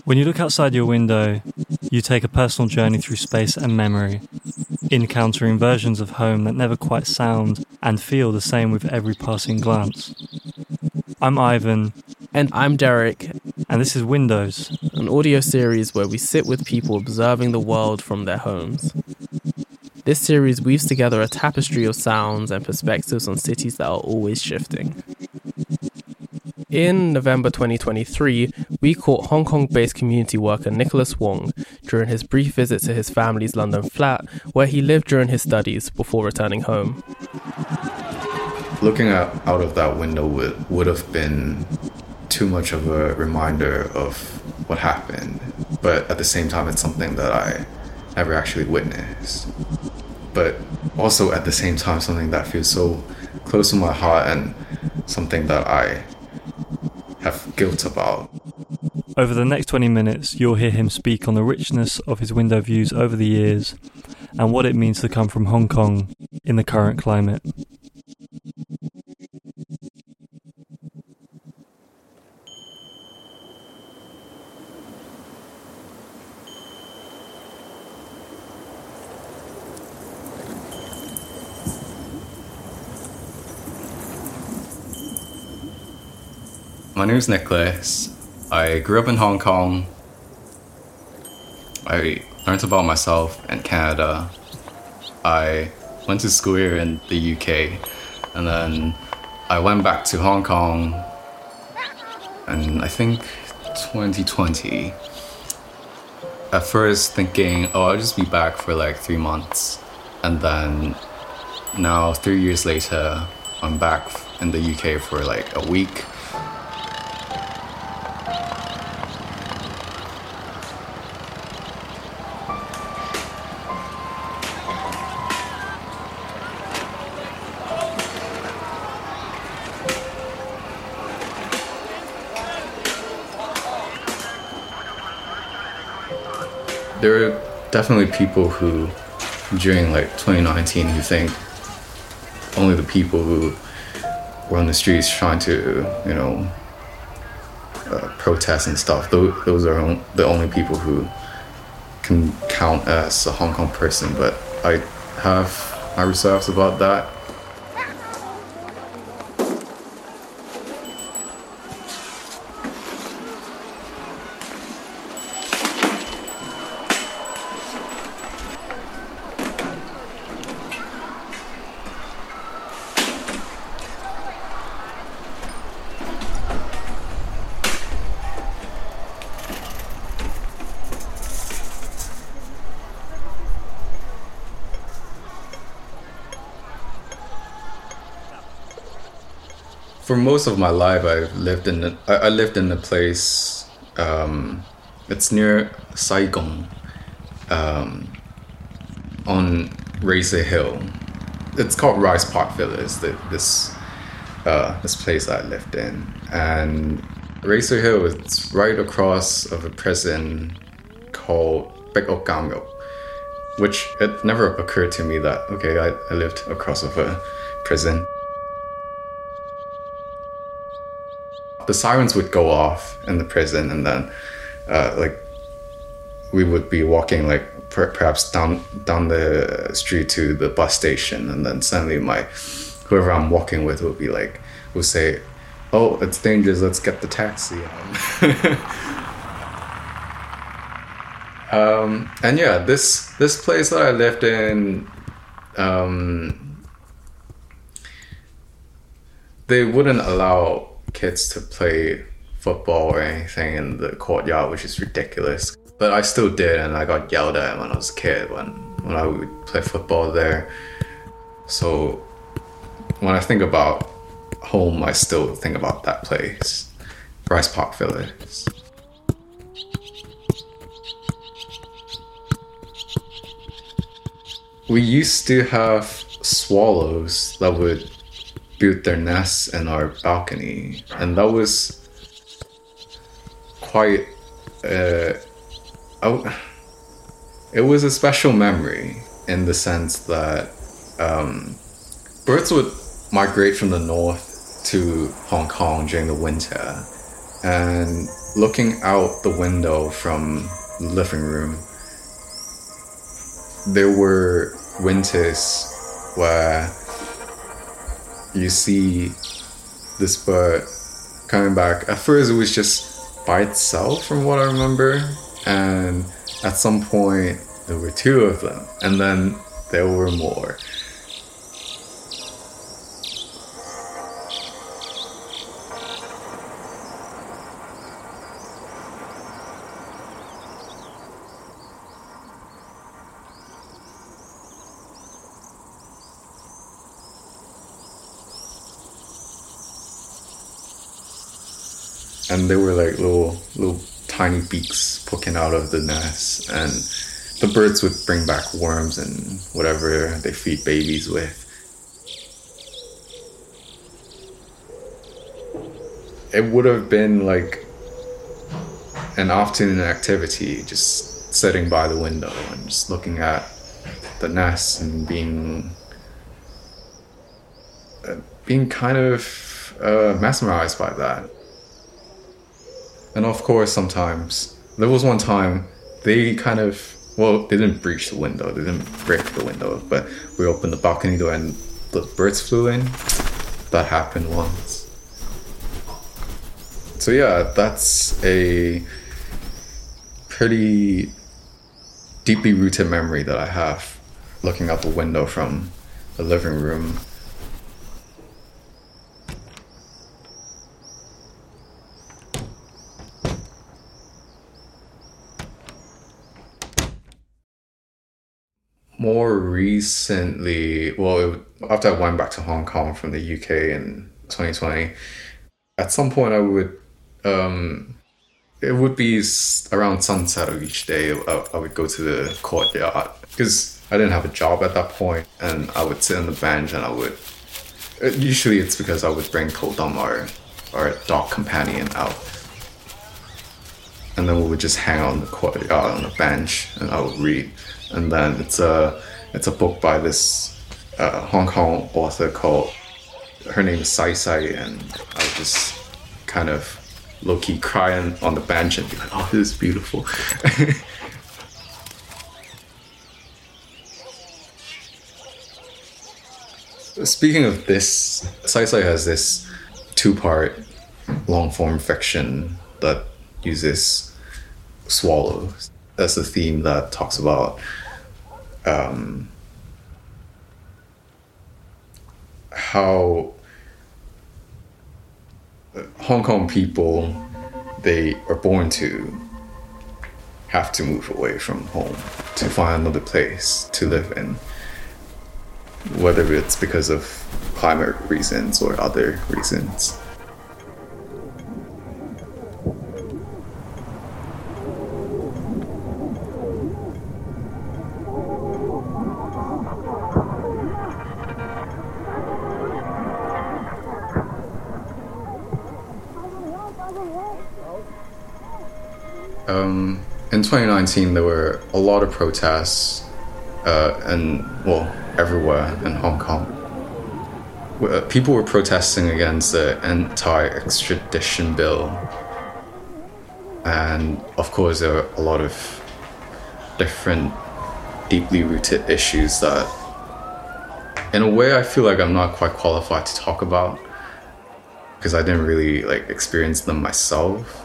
When you look outside your window, you take a personal journey through space and memory, encountering versions of home that never quite sound and feel the same with every passing glance. I'm Ivan. And I'm Derek. And this is Windows, an audio series where we sit with people observing the world from their homes. This series weaves together a tapestry of sounds and perspectives on cities that are always shifting. In November 2023, we caught Hong Kong-based community worker Nicholas Wong during his brief visit to his family's London flat, where he lived during his studies before returning home. Looking out of that window would have been too much of a reminder of what happened, but at the same time, it's something that I never actually witnessed. But also at the same time, something that feels so close to my heart and something that I have guilt about. Over the next 20 minutes, you'll hear him speak on the richness of his window views over the years and what it means to come from Hong Kong in the current climate. My name is Nicholas. I grew up in Hong Kong. I learned about myself in Canada. I went to school here in the UK, and then I went back to Hong Kong in, I think, 2020. At first thinking, I'll just be back for like 3 months. And then now, 3 years later, I'm back in the UK for like a week. There are definitely people who, during like 2019, who think only the people who were on the streets trying to, protest and stuff, those are the only people who can count as a Hong Kong person. But I have my reserves about that. For most of my life, I lived in a place. It's near Saigon, on Racer Hill. It's called Rice Park Village. This place I lived in, and Racer Hill is right across of a prison called Baek Ok Kam Yok, which it never occurred to me that I lived across of a prison. The sirens would go off in the prison, and then we would be walking perhaps down the street to the bus station, and then suddenly whoever I'm walking with will say, "Oh, it's dangerous, let's get the taxi." And yeah, this place that I lived in, they wouldn't allow kids to play football or anything in the courtyard, which is ridiculous. But I still did, and I got yelled at when I was a kid when I would play football there. So when I think about home, I still think about that place, Rice Park Village. We used to have swallows that would build their nests in our balcony, and that was quite it was a special memory in the sense that birds would migrate from the north to Hong Kong during the winter, and looking out the window from the living room, there were winters where you see this bird coming back. At first it was just by itself from what I remember, and at some point there were two of them, and then there were more. And they were like little tiny beaks poking out of the nest, and the birds would bring back worms and whatever they feed babies with. It would have been like an afternoon activity, just sitting by the window and just looking at the nest and being kind of mesmerized by that. And of course, sometimes, there was one time they didn't breach the window, they didn't break the window, but we opened the balcony door and the birds flew in. That happened once. So yeah, that's a pretty deeply rooted memory that I have, looking out the window from the living room. More recently, after I went back to Hong Kong from the UK in 2020, at some point it would be around sunset of each day, I would go to the courtyard, because I didn't have a job at that point, and I would sit on the bench and usually it's because I would bring Kodam, or a dog companion, out. And then we would just hang out in the courtyard on the bench and I would read. And then it's a book by this Hong Kong author her name is Sai Sai, and I would just kind of low-key cry on the bench and be like, oh, this is beautiful. Speaking of this, Sai Sai has this 2-part long-form fiction that uses swallows as a theme that talks about how Hong Kong people, they are born to have to move away from home to find another place to live in, whether it's because of climate reasons or other reasons. In 2019, there were a lot of protests, everywhere in Hong Kong. People were protesting against the anti-extradition bill, and of course, there are a lot of different, deeply rooted issues that, in a way, I feel like I'm not quite qualified to talk about, because I didn't really experience them myself.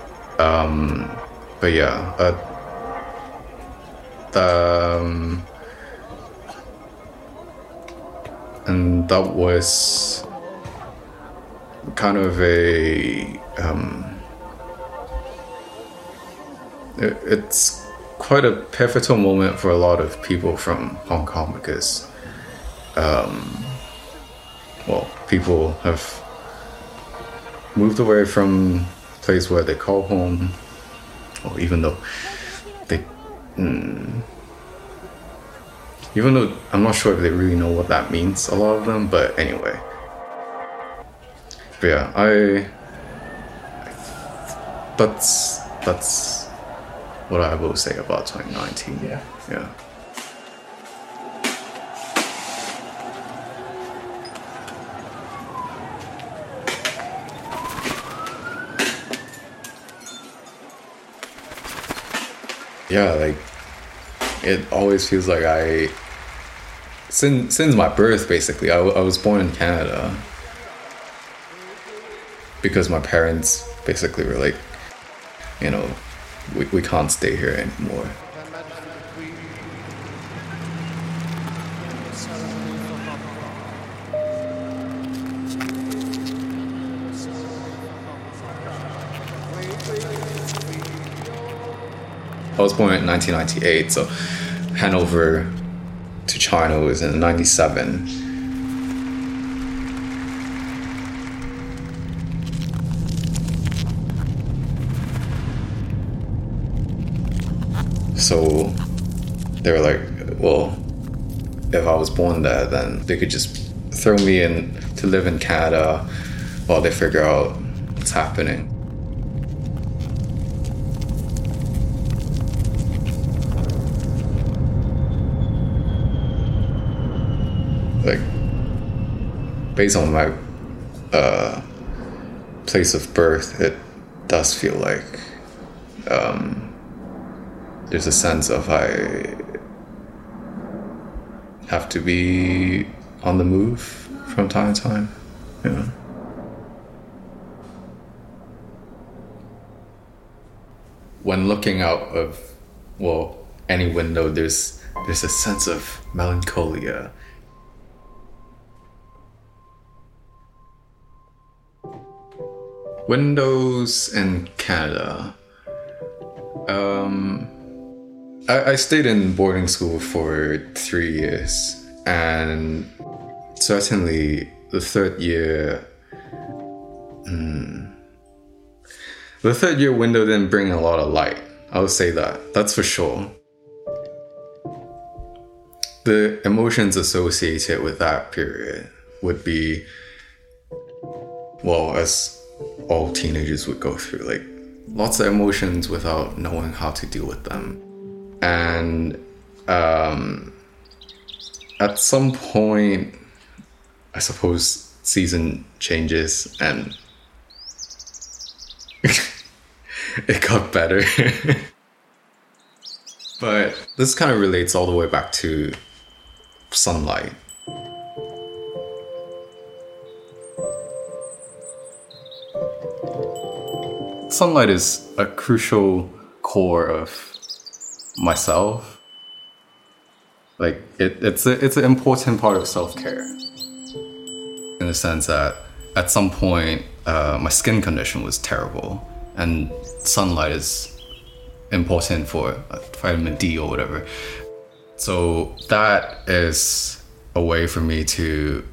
But yeah, and that was kind of it's quite a pivotal moment for a lot of people from Hong Kong, because people have moved away from a place where they call home, or even though I'm not sure if they really know what that means, a lot of them, but anyway. But yeah, that's what I will say about 2019. Yeah. Yeah, like it always feels like since my birth, basically, I was born in Canada because my parents basically were like, you know, we can't stay here anymore. I was born in 1998, so handover to China was in 97. So they were like, well, if I was born there, then they could just throw me in to live in Canada while they figure out what's happening. Like, based on my place of birth, it does feel like there's a sense of I have to be on the move from time to time. Yeah. When looking out of, well, any window, there's a sense of melancholia. Windows in Canada. I stayed in boarding school for 3 years, and certainly the third year window didn't bring a lot of light. I would say that's for sure. The emotions associated with that period would be, well, as all teenagers would go through, like lots of emotions without knowing how to deal with them. And at some point, I suppose season changes and it got better. But this kind of relates all the way back to sunlight. Sunlight is a crucial core of myself. Like it's an important part of self-care, in the sense that at some point my skin condition was terrible, and sunlight is important for vitamin D or whatever. So that is a way for me to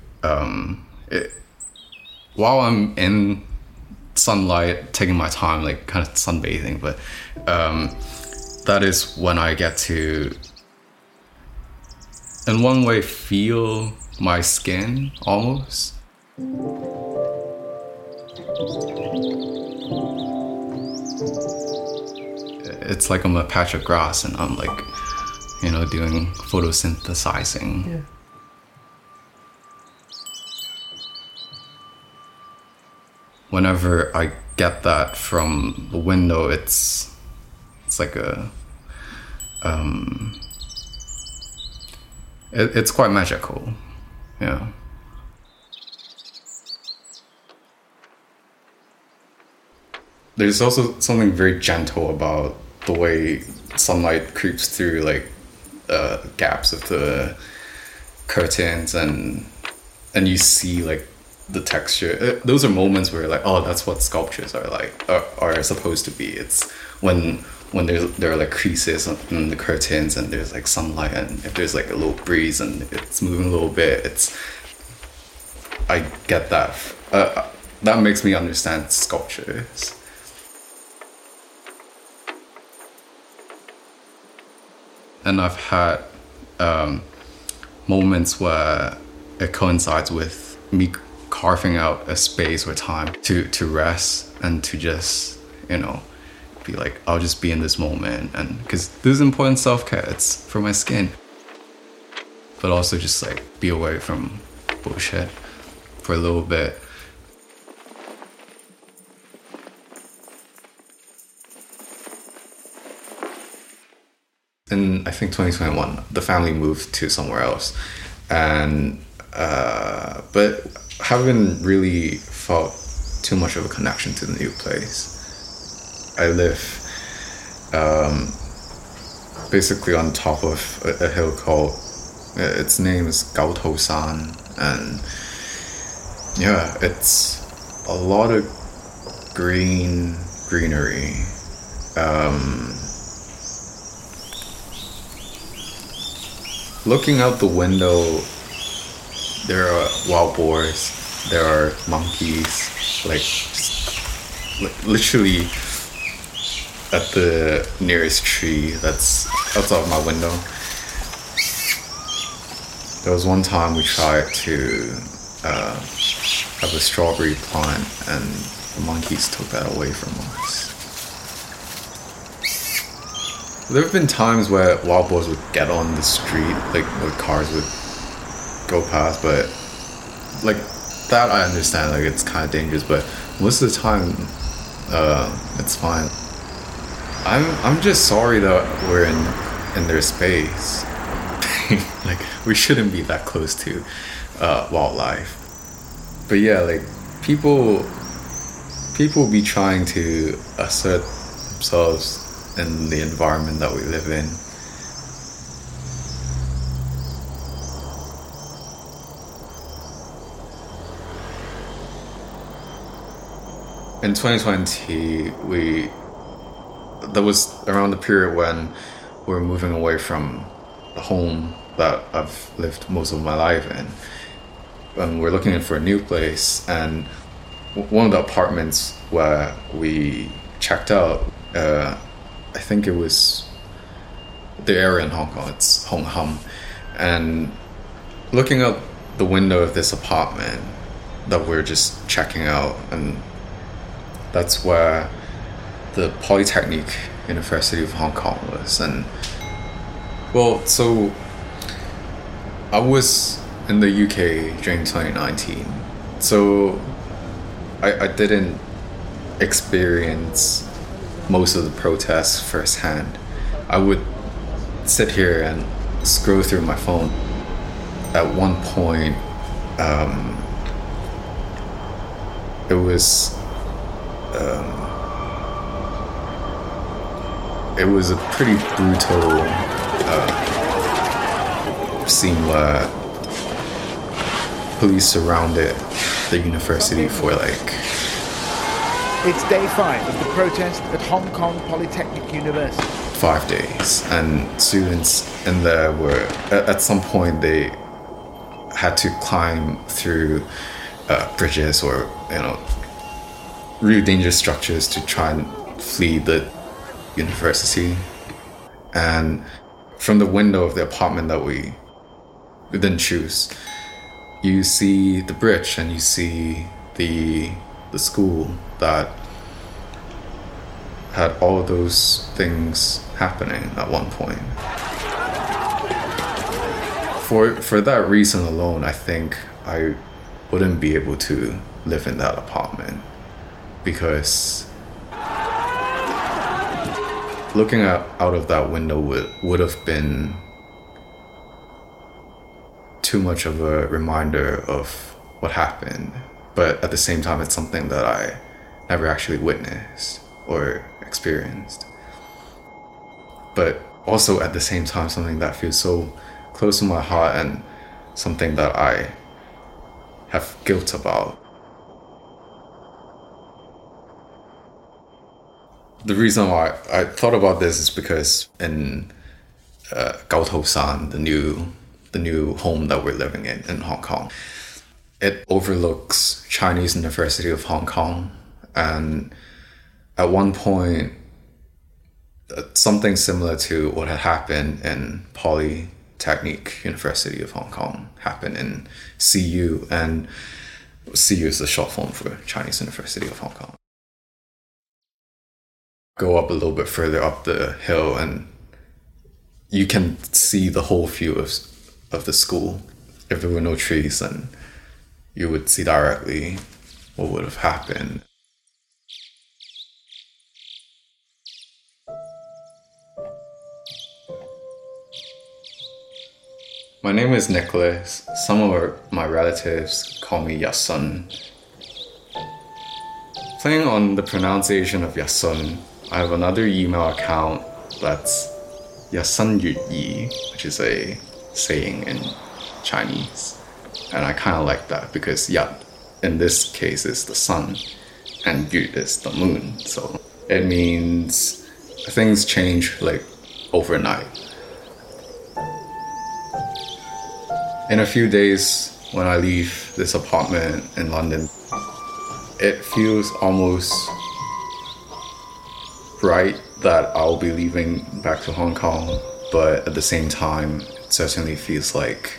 while I'm in sunlight, taking my time, like kind of sunbathing, but that is when I get to, in one way, feel my skin almost. It's like I'm a patch of grass and I'm like, doing photosynthesizing. Yeah. Whenever I get that from the window, it's like it's quite magical. Yeah. There's also something very gentle about the way sunlight creeps through like gaps of the curtains, and you see like the texture. Those are moments where like, oh, that's what sculptures are like, are supposed to be. It's when there are like creases in the curtains and there's like sunlight, and if there's like a little breeze and it's moving a little bit, I get that. That makes me understand sculptures. And I've had moments where it coincides with me carving out a space or time to rest and to just, be like, I'll just be in this moment. And because this is important self-care, it's for my skin. But also just like be away from bullshit for a little bit. in I think 2021, the family moved to somewhere else, and but haven't really felt too much of a connection to the new place. I live basically on top of a hill called, its name is Gaotou San, and yeah, it's a lot of greenery. Looking out the window, there are wild boars, there are monkeys, like literally at the nearest tree that's outside of my window. There was one time we tried to have a strawberry plant, and the monkeys took that away from us. There have been times where wild boars would get on the street, like where cars would go past, but like that I understand, like it's kind of dangerous, but most of the time it's fine. I'm just sorry that we're in their space. Like we shouldn't be that close to wildlife. But yeah, like people be trying to assert themselves in the environment that we live in. In 2020, that was around the period when we were moving away from the home that I've lived most of my life in. And we're looking for a new place, and one of the apartments where we checked out, I think it was the area in Hong Kong, it's Hong Kong. And looking out the window of this apartment that we're just checking out, and that's where the Polytechnic University of Hong Kong was. And well, so I was in the UK during 2019, so I didn't experience most of the protests firsthand. I would sit here and scroll through my phone. At one point, it was a pretty brutal scene where police surrounded the university for like... It's day 5 of the protest at Hong Kong Polytechnic University. 5 days, and students in there were, at some point they had to climb through bridges or, really dangerous structures to try and flee the university. And from the window of the apartment that we didn't choose, you see the bridge and you see the school that had all those things happening at one point. For that reason alone, I think I wouldn't be able to live in that apartment, because looking out of that window would have been too much of a reminder of what happened. But at the same time, it's something that I never actually witnessed or experienced. But also at the same time, something that feels so close to my heart and something that I have guilt about. The reason why I thought about this is because in Gaotou San, the new home that we're living in Hong Kong, it overlooks Chinese University of Hong Kong. And at one point, something similar to what had happened in Polytechnic University of Hong Kong happened in CU, and CU is the short form for Chinese University of Hong Kong. Go up a little bit further up the hill and you can see the whole view of the school. If there were no trees, then you would see directly what would have happened. My name is Nicholas. Some of my relatives call me Yasun. Playing on the pronunciation of Yasun, I have another email account that's Yasun Yi, which is a saying in Chinese. And I kind of like that because Yat, in this case, is the sun, and Yu is the moon. So it means things change like overnight. In a few days, when I leave this apartment in London, it feels almost right that I'll be leaving back to Hong Kong, but at the same time, it certainly feels like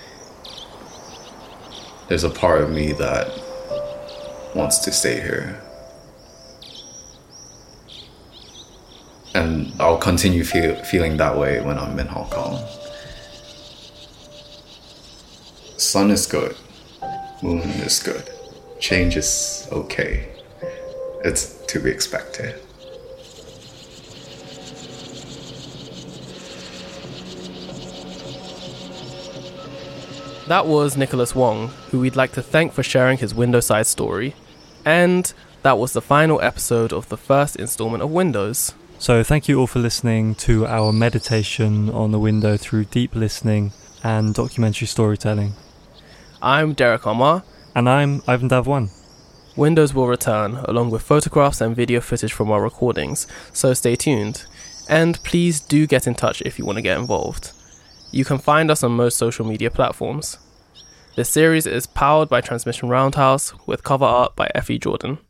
there's a part of me that wants to stay here. And I'll continue feeling that way when I'm in Hong Kong. Sun is good, moon is good, change is okay. It's to be expected. That was Nicholas Wong, who we'd like to thank for sharing his Windowside story. And that was the final episode of the first installment of Windows. So thank you all for listening to our meditation on the window through deep listening and documentary storytelling. I'm Derek Omar. And I'm Ivan Davwan. Windows will return, along with photographs and video footage from our recordings, so stay tuned. And please do get in touch if you want to get involved. You can find us on most social media platforms. This series is powered by Transmission Roundhouse, with cover art by Effie Jordan.